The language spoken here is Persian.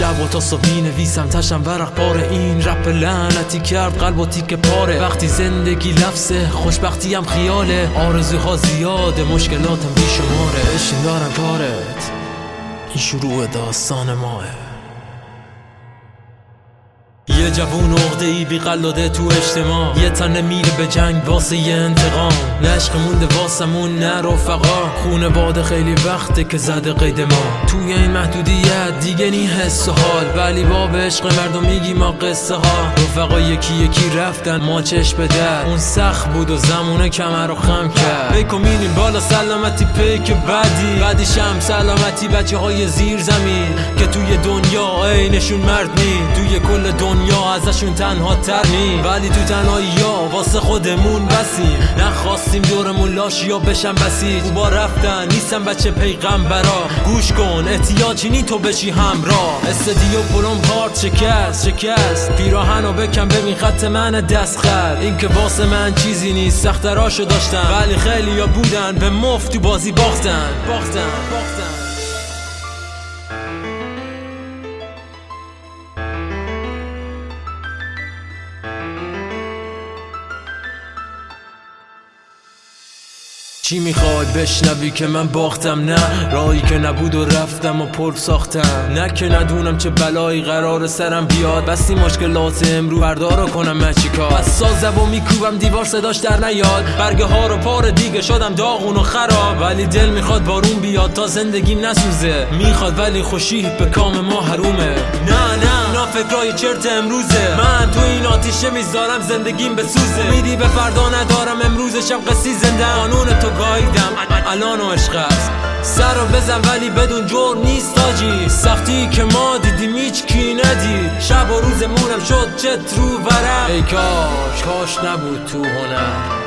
شب و تا صبح نویسم تشم ورق پاره. این رپ لعنتی کرد قلب و تیک پاره. وقتی زندگی لفظه خوشبختی هم خیاله. آرزوها زیاده مشکلاتم بیشماره. بشین دارم کارت، این شروع داستان ماه. یه جوون عقده‌ای بی قلاده تو اجتماع، یه تن میره به جنگ واسه یه انتقام. نشق مونده واسمون نه رفقا، خونواده خیلی وقته که زده قید ما. توی این محدودیت دیگه نی حس و حال، ولی باب عشق مردم میگی ما قصه ها. رفقا یکی یکی رفتن ما چشم به در، اون سخت بود و زمونه کمر رو خم کرد. پیکو میریم بالا سلامتی پیک بعدیش هم سلامتی بچه های زیر زمین که توی دنیا عینشون مرد نی. توی کل دنیا ازشون تنها تر نی، ولی تو تنهایی ها واسه خودمون بسیم. نخواستیم دورمون لاشیا بشن بسیج، با رفتن نیستم بچه پیغمبرا. گوش کن احتیاجی نی تو بشی همراه. استدیو پلم کارت شکست پیراهنو بکن ببین خط من دست خط. این که واسه من چیزی نیست سختراشو داشتم، ولی خیلی ها بودن به مفت تو بازی باختن. چی میخوای بشنوی که من باختم؟ نه راهی که نبود و رفتم و پل ساختم. نه که ندونم چه بلایی قرار سرم بیاد، بس این مشکلات امرو فردا رو کنم من چیکار. بس سازم و میکوبم دیوار صداش در نیاد، برگه ها رو پاره دیگه شدم داغون و خراب. ولی دل میخواد بارون بیاد تا زندگیم نسوزه، میخواد ولی خوشی به کام ما حرومه. نه اینا فکرای چرت امروزه، من تو این آتیشه میذارم زندگیم بسوزه. میدی به فردا ندارم امروز شب قصی زنده. قانون تو گاییدم الان و عشق است، سر رو بزن ولی بدون جرم نیست تاجی. سختی که ما دیدیم هیچ کی ندید، شب و روزمونم شد چت رو ورق. ای کاش نبود تو هنر.